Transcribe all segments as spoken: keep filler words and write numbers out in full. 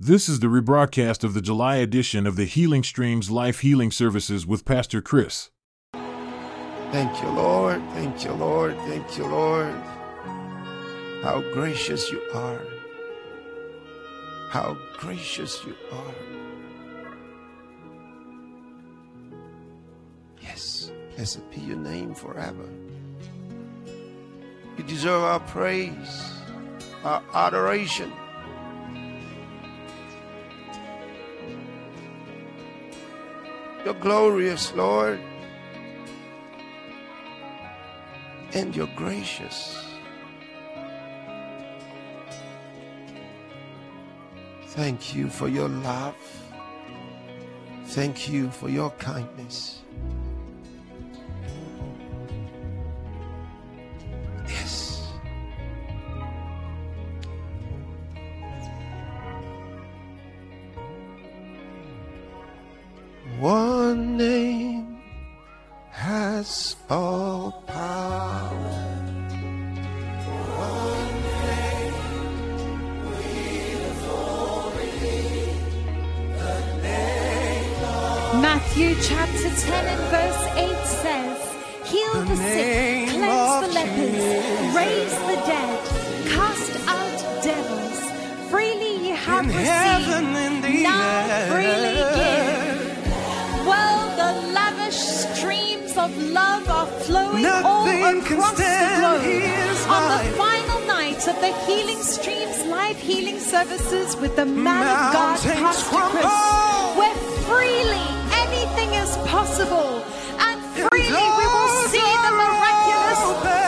This is the rebroadcast of the July edition of the Healing Streams Life Healing Services with Pastor Chris. Thank you, Lord. Thank you, Lord. Thank you, Lord. How gracious you are. How gracious you are. Yes, blessed be your name forever. You deserve our praise, our adoration. You're glorious, Lord, and you're gracious. Thank you for your love. Thank you for your kindness. Yes. One name has all power. One name with authority. The name of Matthew chapter ten and verse eight says, heal the, the sick, cleanse the lepers, raise the dead, cast out devils. Freely you have received, now freely give. Well, the lavish streams of love are flowing Nothing all across the globe on the final night of the Healing Streams Live Healing Services with the man of God, Pastor Chris, where freely anything is possible and freely we will see the miraculous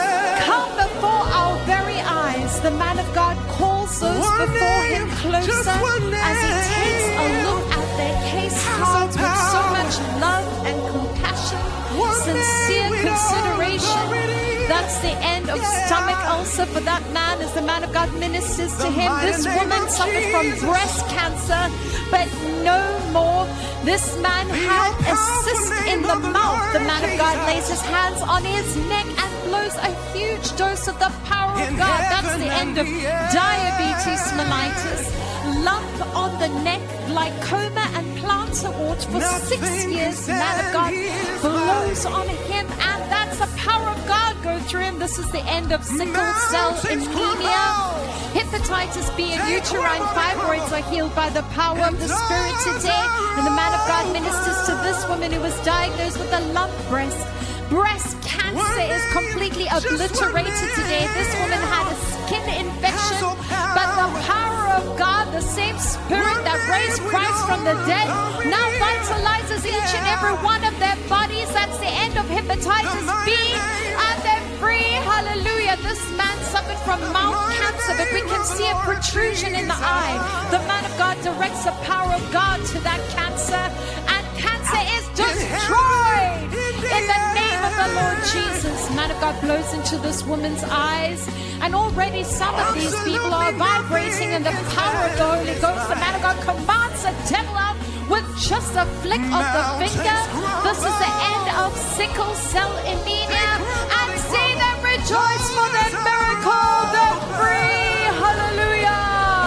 come before our very eyes. The man of God calls those before him closer as he takes a look at their case cards with so much love and compassion, sincere consideration. That's the end of stomach ulcer for that man as the man of God ministers to him. This woman suffered from breast cancer, but no more. This man had a cyst in the mouth. The man of God lays his hands on his neck and blows a huge dose of the power of God. That's the end of diabetes mellitus. Lump on the neck, glaucoma and plantar wart for six years. The man of God blows on him, and that's the power of God go through him. This is the end of sickle cell anemia. Hepatitis B and uterine fibroids are healed by the power of the Spirit today. And the man of God ministers to this woman who was diagnosed with a lump breast. Breast cancer is completely obliterated today. This woman had a skin infection, but the power of God, the same Spirit that raised Christ from the dead, now vitalizes each and every one of their bodies. That's the end of hepatitis B, and they're free. Hallelujah. This man suffered from mouth cancer, but we can see a protrusion in the eye. The man of God directs the power of God to that cancer, and cancer is destroyed in the name of the Lord Jesus. Man of God blows into this woman's eyes, and already some of these people are vibrating in the power of the Holy Ghost. The man of God commands the devil out with just a flick of the finger. This is the end of sickle cell anemia, and see them rejoice for their miracle. They're free. Hallelujah.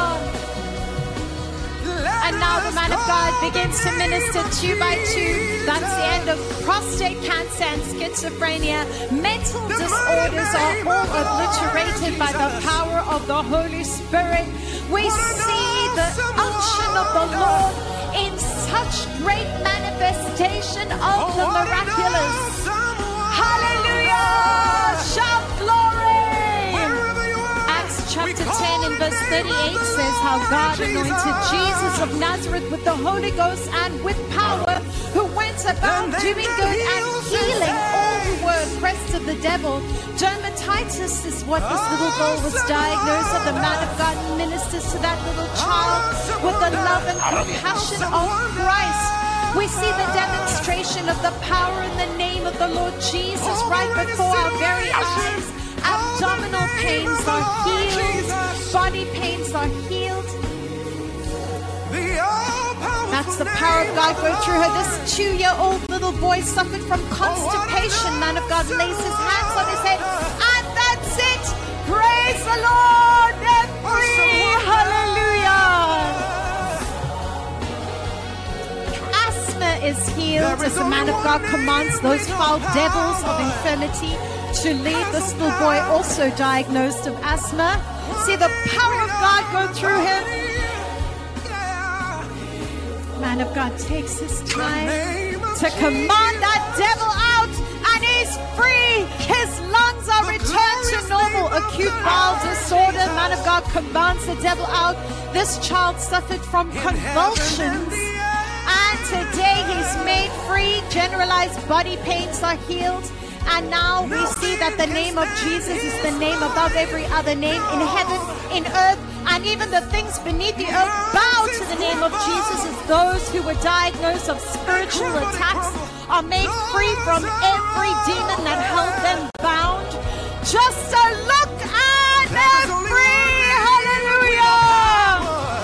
And now the man of God begins to minister two by two. That's the end of prostate cancer and schizophrenia. Mental disorders are all obliterated by the power of the Holy Spirit. We see the unction of the Lord in such great manifestation of the miraculous. Hallelujah! Shout glory! Acts chapter ten and verse thirty-eight says how God anointed Jesus of Nazareth with the Holy Ghost and with power, who went about doing good and healing all who were oppressed of the devil. Dermatitis is what this little girl was diagnosed with. The man of God ministers to that little child with the love and compassion of Christ. We see the demonstration of the power in the name of the Lord Jesus right before our very eyes. Abdominal pains are healed. Body pains are healed. That's the power of God go through her. This two-year-old little boy suffered from constipation. Man of God lays his hands on his head, and that's it. Praise the Lord. They're free. Hallelujah. is healed as the man of God commands those foul devils of infirmity to leave. This little boy also diagnosed of asthma. See the power of God go through him. Man of God takes his time to command that devil out, and he's free. His lungs are returned to normal. Acute bowel disorder. Man of God commands the devil out. This child suffered from convulsions, and today he's made free. Generalized body pains are healed. And now we see that the name of Jesus is the name above every other name in heaven, in earth, and even the things beneath the earth bow to the name of Jesus, as those who were diagnosed of spiritual attacks are made free from every demon that held them bound. Just a look and they're free. Hallelujah.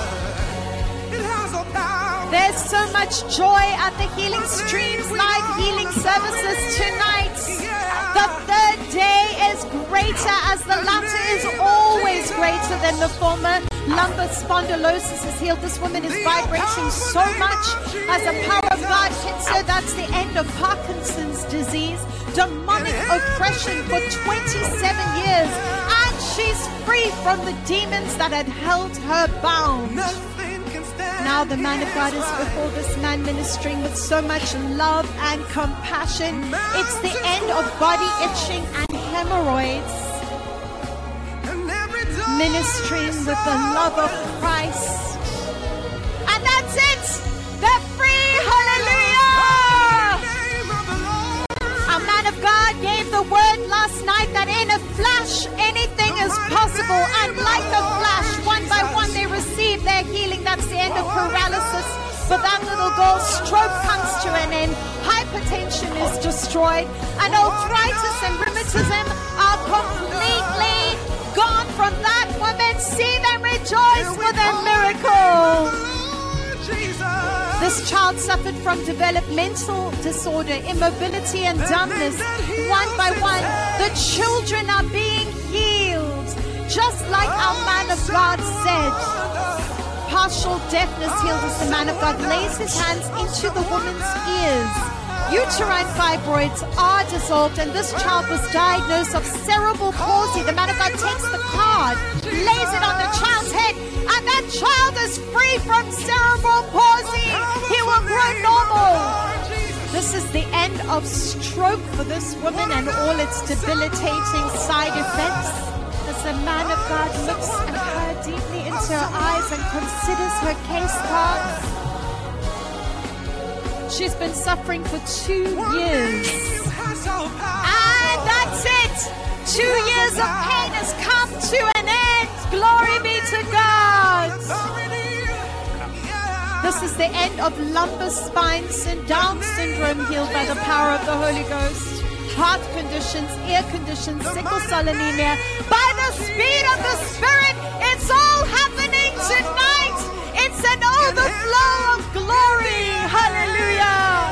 There's so much joy at the Healing Streams live healing services tonight. The third day is greater, as the latter is always greater than the former. Lumbar spondylosis is healed. This woman is vibrating so much as the power of God hits her. That's the end of Parkinson's disease. Demonic oppression for twenty-seven years. And she's free from the demons that had held her bound. Now the man of God is before this man, ministering with so much love and compassion. It's the end of body itching and hemorrhoids. Ministering with the love of Christ. And that's it. They're free. Hallelujah. A man of God gave the word last night that in a flash anything is possible. And like a flash, one by one they receive their healing. That's the end of paralysis. For that little girl, stroke comes to an end. Hypertension is destroyed. And arthritis and rheumatism are completely gone from that woman. See them rejoice for their miracle. This child suffered from developmental disorder, immobility and dumbness. One by one, the children are being healed. Just like our man of God said. Partial deafness healed as the man of God lays his hands into the woman's ears. Uterine fibroids are dissolved, and this child was diagnosed of cerebral palsy. The man of God takes the card, lays it on the child's head, and that child is free from cerebral palsy. He will grow normal. This is the end of stroke for this woman and all its debilitating side effects. As the man of God looks at her deeply into her eyes and considers her case card. She's been suffering for two years. And that's it. Two years of pain has come to an end. Glory be to God. This is the end of lumbar spine and Down syndrome healed by the power of the Holy Ghost. Heart conditions, ear conditions, sickle cell anemia. By the speed of the Spirit, it's all happening tonight. It's an overflow of glory. Hallelujah.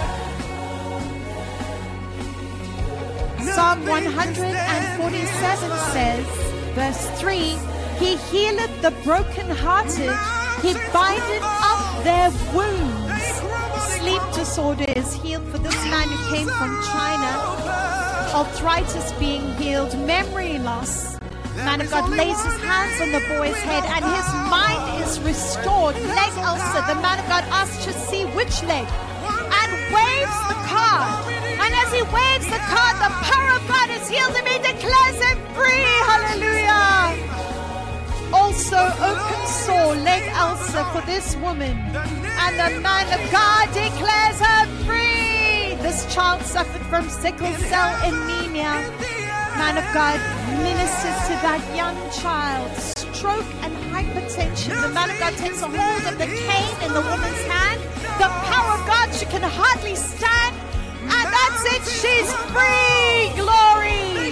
Psalm one forty-seven says, verse three, He healeth the brokenhearted. He bindeth up their wounds. Sleep disorder is healed for this man who came from China. Arthritis being healed. Memory loss. Man of God lays his hands on the boy's head and his mind is restored. Leg ulcer. The man of God asks to see which leg and waves the card. And as he waves the card, the power of God is healed him. He declares him free. Hallelujah. Also open sore, leg ulcer for this woman. And the man of God declares her free. This child suffered from sickle cell anemia. Man of God ministers to that young child. Stroke and hypertension. The man of God takes a hold of the cane in the woman's hand. The power of God, she can hardly stand. And that's it, she's free. Glory.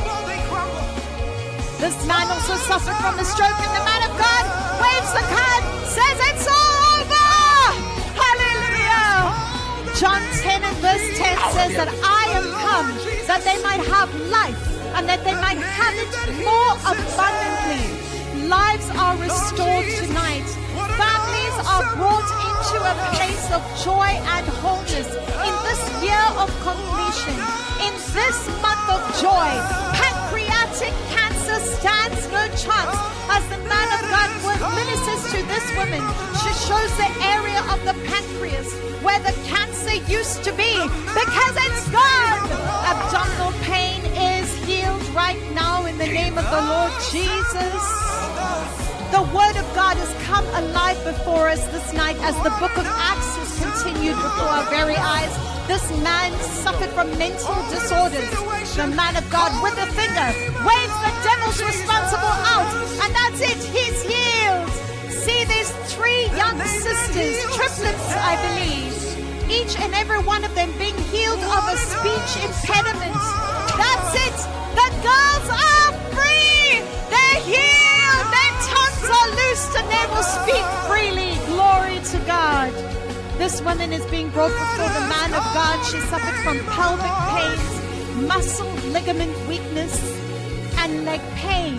This man also suffered from a stroke, and the man of God waves the card, says it's all over. Hallelujah. John ten and verse ten says that I am come that they might have life and that they might have it more abundantly. Lives are restored tonight. Families are brought into a place of joy and wholeness in this year of completion, in this month of joy. Pancreatic cancer stands no chance. As the man of God ministers to this woman, she shows the area of the pancreas where the cancer used to be, because it's gone. Abdominal pain is healed right now in the name of the Lord Jesus. The word of God has come alive before us this night as the book of Acts is continued before our very eyes. This man suffered from mental disorders. The man of God with a finger waves the devil's responsible out, and that's it, he's healed. See these three young sisters, triplets I believe, each and every one of them being healed of a speech impediment. That's it, the girls are free, they're healed, their tongues are loosed and they will speak freely. Glory to God. This woman is being brought before the man of God. She suffered from pelvic pains, muscle ligament weakness, and leg pain.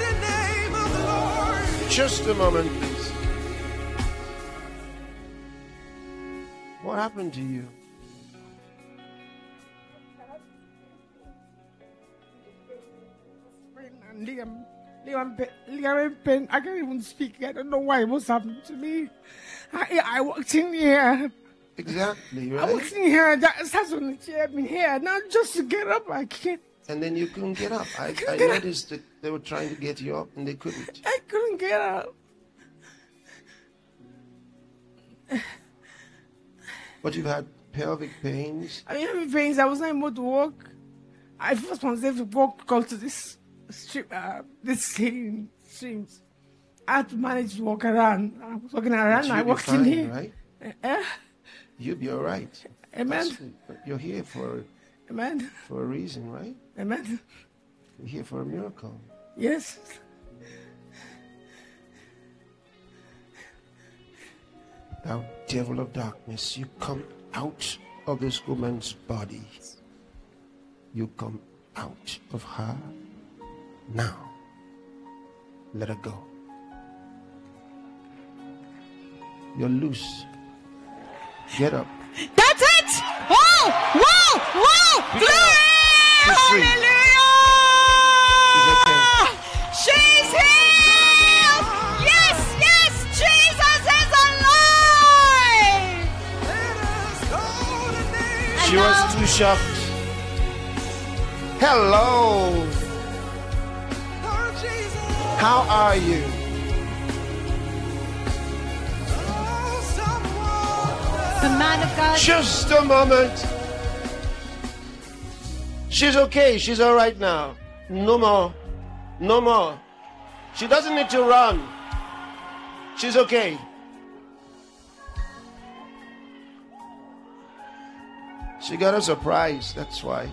Just a moment, please. What happened to you? Liam, Liam, Liam, pain. I can't even speak. I don't know why. What's happened to me? I, I walked in here. Exactly, right? I walked in here. That sat on the chair. I've been here. Now just to get up, I can't. And then you couldn't get up. I, I, I noticed that they were trying to get you up and they couldn't. I couldn't get up. But you've had pelvic pains? I mean, having pains. I was not able to walk. I first wanted to walk because to this stream, uh, this stream, streams. I had to manage to walk around. I was walking around. I walked fine, in here. Right? Uh, You'll be all right. Amen. That's, you're here for, Amen. for a reason, right? Amen. You're here for a miracle. Yes. Thou devil of darkness, you come out of this woman's body. You come out of her now. Let her go. You're loose. Get up. That's it! Whoa! Whoa! Whoa! Glory! Hallelujah! She's healed! Yes, yes! Jesus is alive! She was too shocked. Hello. How are you? The man of God. Just a moment. She's okay. She's all right now. No more. No more. She doesn't need to run. She's okay. She got a surprise. That's why.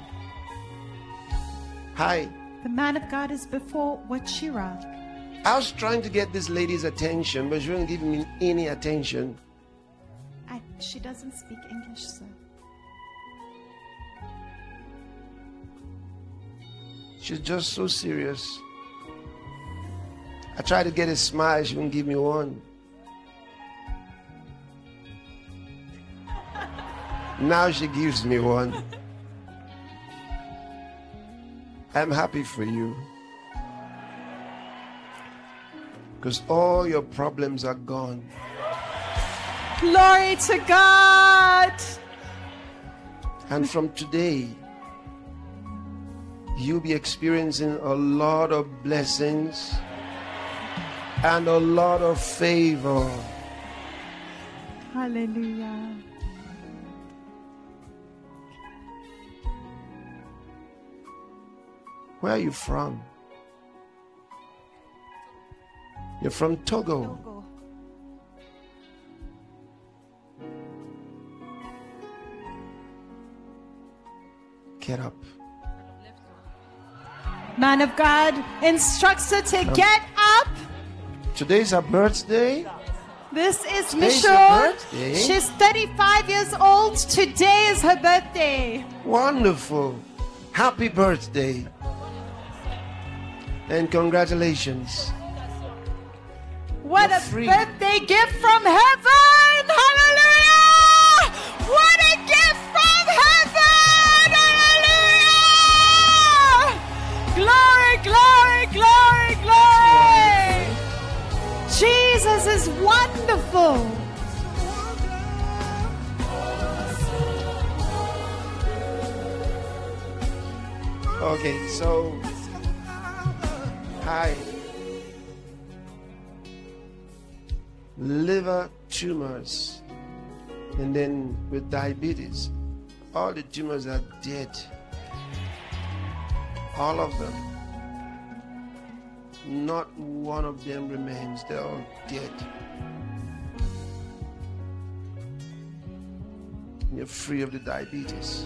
Hi. The man of God is before Wachira. I was trying to get this lady's attention, but she wouldn't give me any attention. I, she doesn't speak English, sir. She's just so serious. I tried to get a smile, she wouldn't give me one. Now she gives me one. I'm happy for you. Because all your problems are gone. Glory to God. And from today, you'll be experiencing a lot of blessings and a lot of favor. Hallelujah. Where are you from? You're from Togo. Togo. Get up. Man of God instructs her to get up. Today's her birthday. This is Today's her Michelle. birthday. She's thirty-five years old. Today is her birthday. Wonderful. Happy birthday. And congratulations. What You're a free. birthday gift from heaven. Hallelujah. wonderful. Okay, so hi. Liver tumors, and then with diabetes, all the tumors are dead. All of them. Not one of them remains. They're all dead. You're free of the diabetes.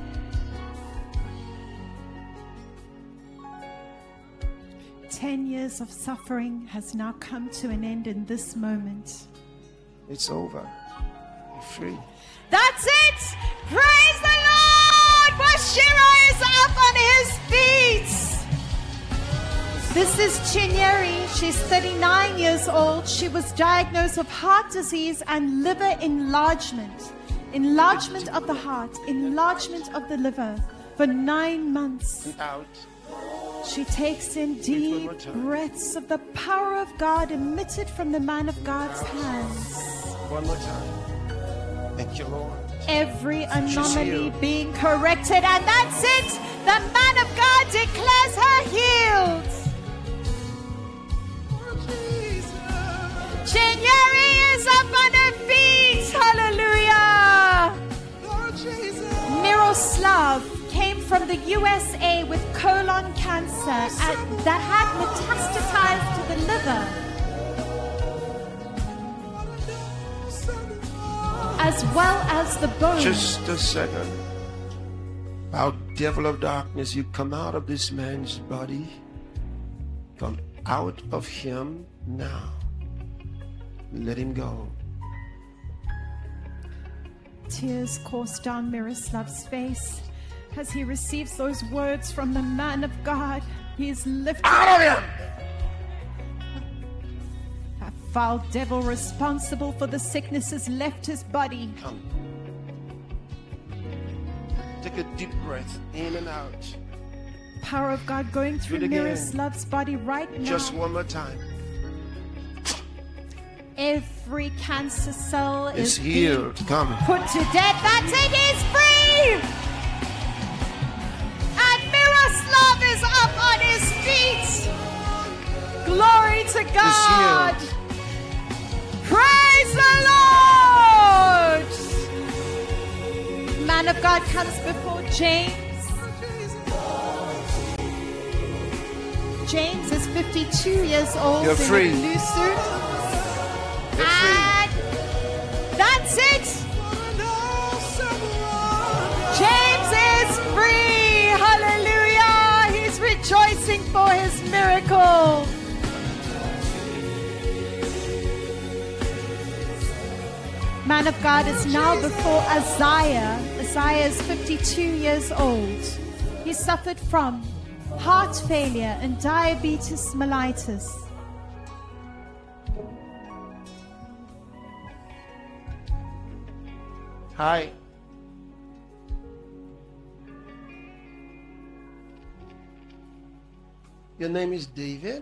Ten years of suffering has now come to an end in this moment. It's over. You're free. That's it! Praise the Lord! Washira is up on his feet! This is Chinyeri. She's thirty-nine years old. She was diagnosed with heart disease and liver enlargement. Enlargement of the heart, enlargement of the liver for nine months. Out. She takes in deep breaths of the power of God emitted from the man of God's hands. One more time. Thank you, Lord. Every anomaly being corrected, and that's it. The man of God declares her healed. Chinyeri is up on her feet. Hallelujah. Miroslav came from the U S A with colon cancer at, that had metastasized to the liver, as well as the bones. Just a second. Thou devil of darkness, you come out of this man's body. Come out of him now. Let him go. Tears course down Miroslav's face as he receives those words from the man of God. He is lifted out of him. A foul devil responsible for the sickness has left his body. Come. Take a deep breath in and out. Power of God going through Miroslav's body right now. Just one more time. Every cancer cell is is healed. Come. Put to death. That's it. He's free. And Miroslav is up on his feet. Glory to God. Praise the Lord. Man of God comes before James. James is fifty-two years old. You're free. In a blue suit. You're free. And that's it. James is free. Hallelujah. He's rejoicing for his miracle. Man of God is now before Isaiah. Isaiah is fifty-two years old. He suffered from heart failure and diabetes mellitus. Hi. Your name is David?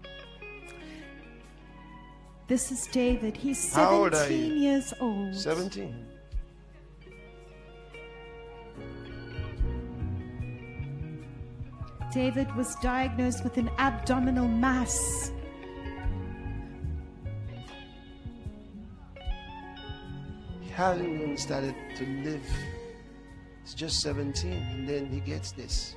This is David. He's How old are seventeen you? years old. seventeen. David was diagnosed with an abdominal mass. He hasn't even started to live. He's just seventeen, and then he gets this.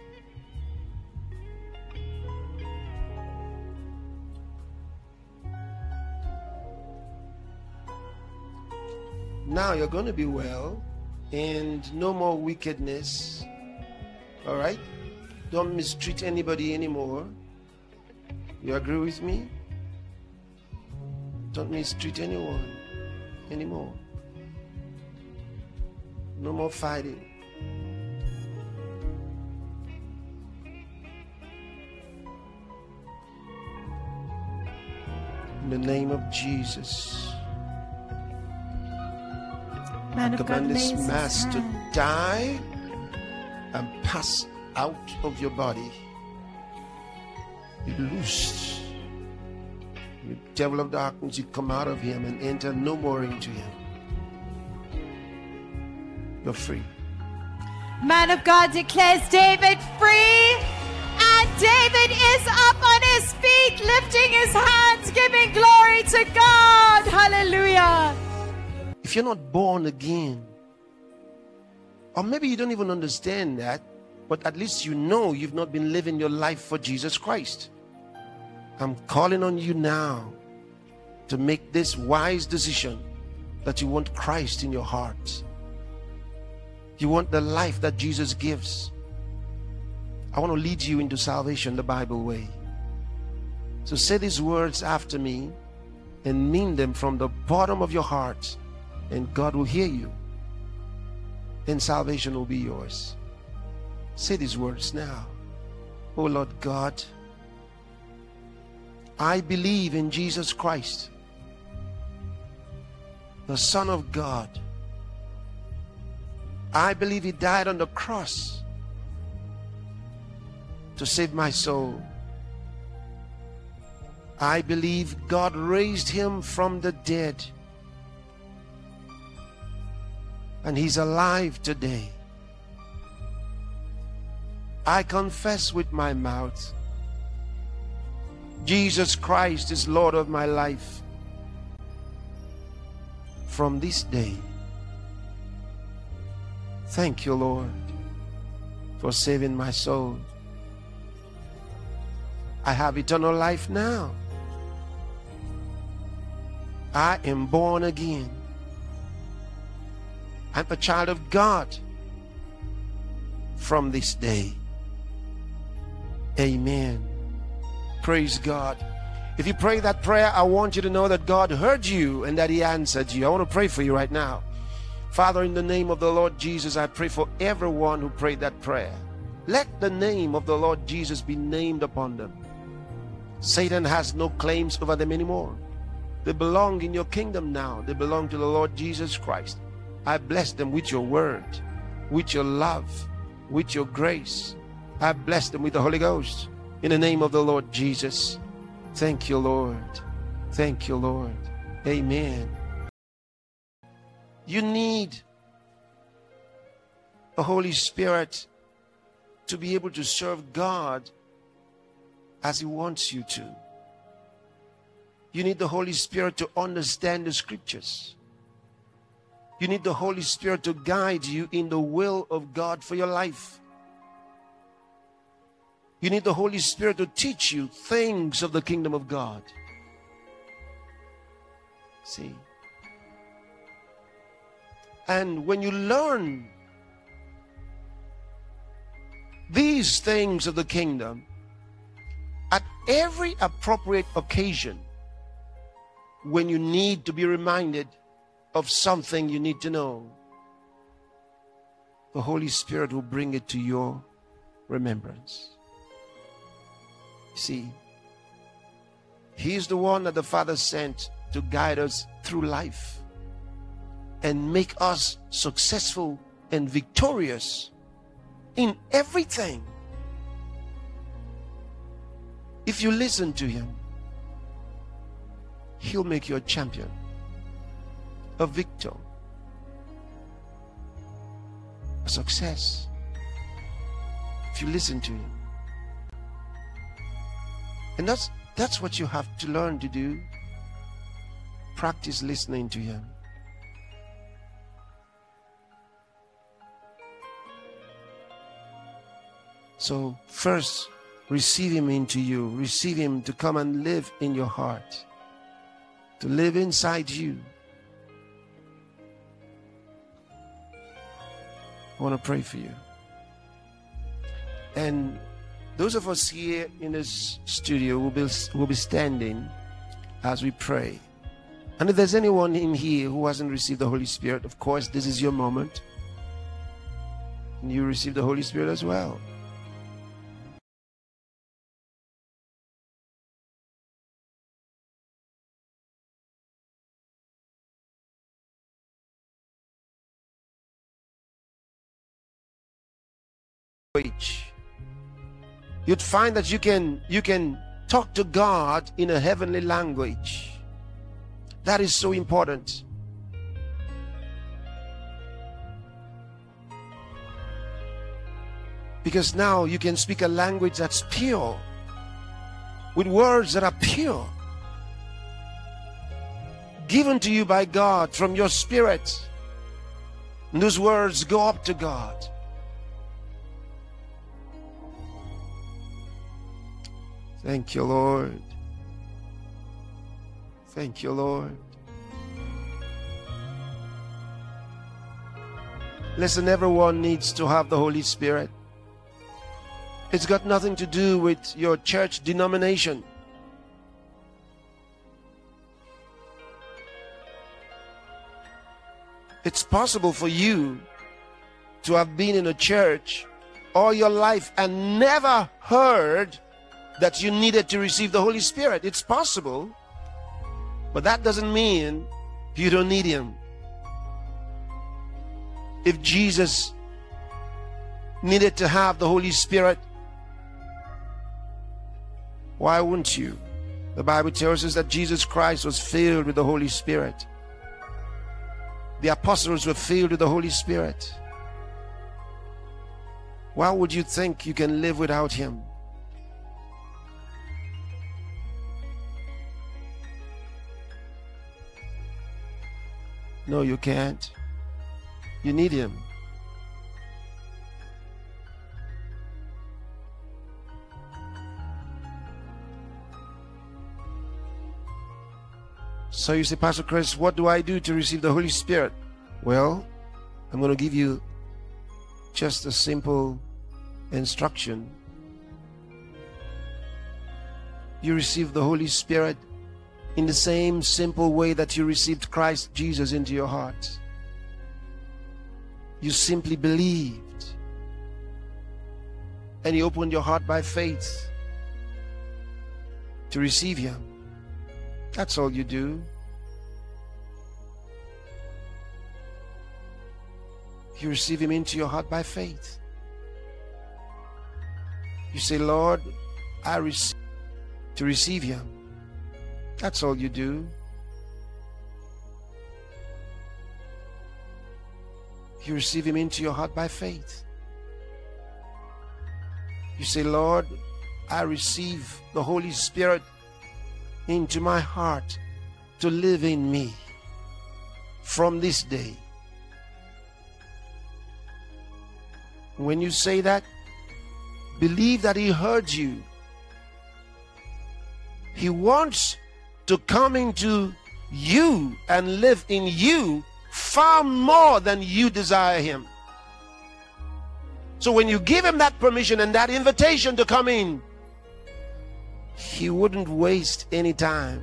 Now you're going to be well, and no more wickedness. All right? Don't mistreat anybody anymore. You agree with me? Don't mistreat anyone anymore. No more fighting. In the name of Jesus, Man I of God command this lays his mass to hand. die and pass out of your body. Be loosed. You devil of darkness, you come out of him and enter no more into him. You're free. Man of God declares David free, and David is up on his feet, lifting his hands, giving glory to God. Hallelujah. If you're not born again, or maybe you don't even understand that, but at least you know you've not been living your life for Jesus Christ, I'm calling on you now to make this wise decision that you want Christ in your heart. You want the life that Jesus gives. I want to lead you into salvation the Bible way. So say these words after me and mean them from the bottom of your heart, and God will hear you, and salvation will be yours. Say these words now. Oh Lord God, I believe in Jesus Christ, the Son of God. I believe he died on the cross to save my soul. I believe God raised him from the dead, and he's alive today. I confess with my mouth, Jesus Christ is Lord of my life. From this day, thank you, Lord, for saving my soul. I have eternal life now. I am born again. I'm a child of God from this day. Amen. Praise God. If you pray that prayer, I want you to know that God heard you and that he answered you. I want to pray for you right now. Father, in the name of the Lord Jesus, I pray for everyone who prayed that prayer. Let the name of the Lord Jesus be named upon them. Satan has no claims over them anymore. They belong in your kingdom now. They belong to the Lord Jesus Christ. I bless them with your word, with your love, with your grace. I bless them with the Holy Ghost. In the name of the Lord Jesus. Thank you, Lord. Thank you, Lord. Amen. You need the Holy Spirit to be able to serve God as he wants you to. You need the Holy Spirit to understand the scriptures. You need the Holy Spirit to guide you in the will of God for your life. You need the Holy Spirit to teach you things of the kingdom of God. See? And when you learn these things of the kingdom, at every appropriate occasion, when you need to be reminded of something you need to know, the Holy Spirit will bring it to your remembrance. See, he's the one that the Father sent to guide us through life and make us successful and victorious in everything. If you listen to him, he'll make you a champion, a victor, a success. If you listen to him. And that's that's what you have to learn to do. Practice listening to him. So first, receive him into you. Receive him to come and live in your heart, to live inside you. I want to pray for you. And those of us here in this studio will be, will be standing as we pray. And if there's anyone in here who hasn't received the Holy Spirit, of course, this is your moment. And you receive the Holy Spirit as well. You'd find that you can you can talk to God in a heavenly language. That is so important. Because now you can speak a language that's pure, with words that are pure, given to you by God from your spirit. And those words go up to God. Thank you, Lord. Thank you, Lord. Listen, everyone needs to have the Holy Spirit. It's got nothing to do with your church denomination. It's possible for you to have been in a church all your life and never heard that you needed to receive the Holy Spirit. It's possible, but that doesn't mean you don't need Him. If Jesus needed to have the Holy Spirit, why wouldn't you? The Bible tells us that Jesus Christ was filled with the Holy Spirit. The apostles were filled with the Holy Spirit. Why would you think you can live without Him? No, you can't. You need Him. So you say, Pastor Chris, what do I do to receive the Holy Spirit? Well, I'm going to give you just a simple instruction. You receive the Holy Spirit in the same simple way that you received Christ Jesus into your heart. You simply believed, and you opened your heart by faith to receive Him. That's all you do. You receive Him into your heart by faith. You say, Lord, I receive to receive Him. That's all you do. You receive Him into your heart by faith. You say, Lord, I receive the Holy Spirit into my heart to live in me from this day. When you say that, believe that He heard you. He wants to come into you and live in you far more than you desire Him. So when you give Him that permission and that invitation to come in, He wouldn't waste any time.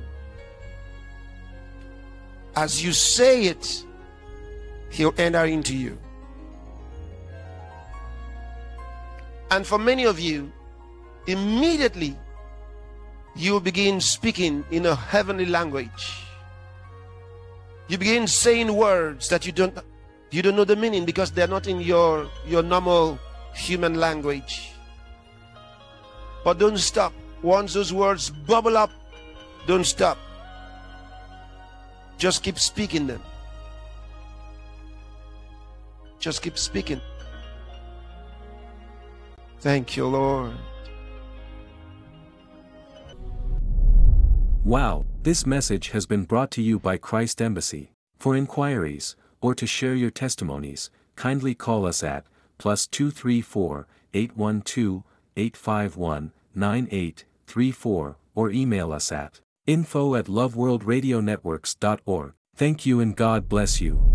As you say it, He'll enter into you. And for many of you, immediately you will begin speaking in a heavenly language. You begin saying words that you don't you don't know the meaning because they're not in your your normal human language. But don't stop. Once those words bubble up, don't stop. Just keep speaking them. Just keep speaking. Thank you, Lord. Wow, this message has been brought to you by Christ Embassy. For inquiries, or to share your testimonies, kindly call us at plus two three four, eight one two, eight five one, nine eight three four or email us at info at love world radio networks dot org. Thank you and God bless you.